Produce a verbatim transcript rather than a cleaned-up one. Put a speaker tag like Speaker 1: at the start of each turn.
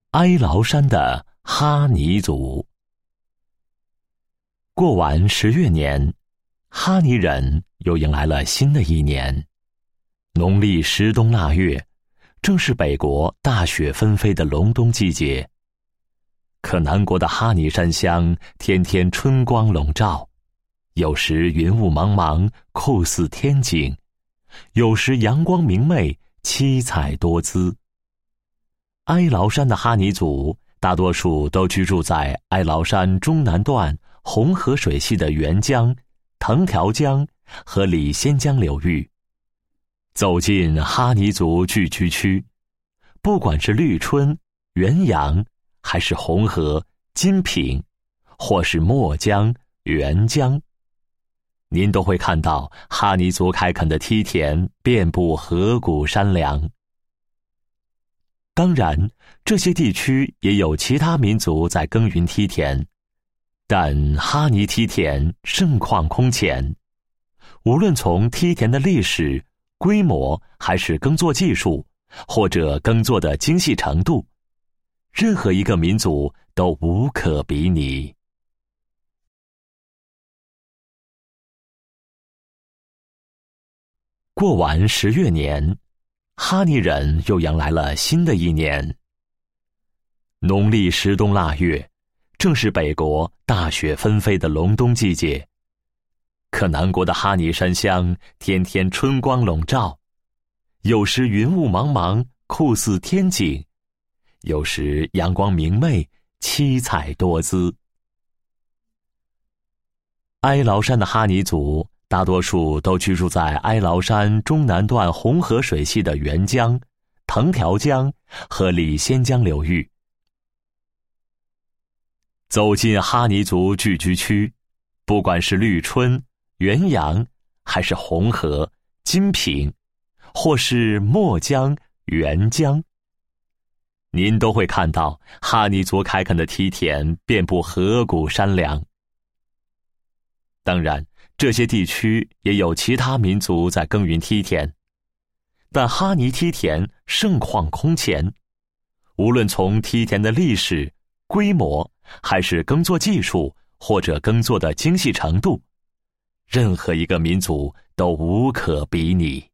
Speaker 1: 哀牢山的哈尼族。过完十月年，哈尼人又迎来了新的一年。农历十冬腊月，正是北国大雪纷飞的隆冬季节。可南国的哈尼山乡天天春光笼罩，有时云雾茫茫，酷似天景；有时阳光明媚，七彩多姿。哀牢山的哈尼族大多数都居住在哀牢山中南段红河水系的沅江、藤条江和里仙江流域。走进哈尼族聚居区，不管是绿春、元阳，还是红河、金平，或是墨江、沅江，您都会看到哈尼族开垦的梯田遍布河谷山梁。当然，这些地区也有其他民族在耕耘梯田，但哈尼梯田盛况空前。无论从梯田的历史、规模，还是耕作技术，或者耕作的精细程度，任何一个民族都无可比拟。过完十月年，哈尼人又迎来了新的一年。农历十冬腊月，正是北国大雪纷飞的隆冬季节。可南国的哈尼山乡天天春光笼罩，有时云雾茫茫，酷似天景；有时阳光明媚，七彩多姿。哀牢山的哈尼族大多数都居住在哀牢山中南段红河水系的沅江、藤条江和里仙江流域。走进哈尼族聚居区，不管是绿春、元阳，还是红河、金平，或是墨江、沅江，您都会看到哈尼族开垦的梯田遍布河谷山梁。当然，这些地区也有其他民族在耕耘梯田，但哈尼梯田盛况空前。无论从梯田的历史、规模，还是耕作技术，或者耕作的精细程度，任何一个民族都无可比拟。